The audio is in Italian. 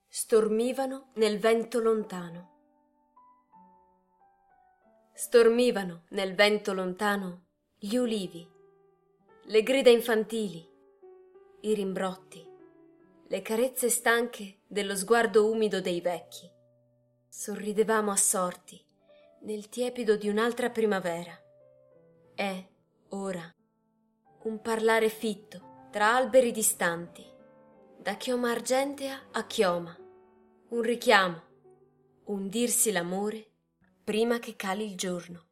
Stormivano nel vento lontano. Stormivano nel vento lontano gli ulivi, le grida infantili, i rimbrotti, le carezze stanche dello sguardo umido dei vecchi. Sorridevamo assorti nel tiepido di un'altra primavera. È, ora, un parlare fitto tra alberi distanti, da chioma argentea a chioma, un richiamo, un dirsi l'amore prima che cali il giorno.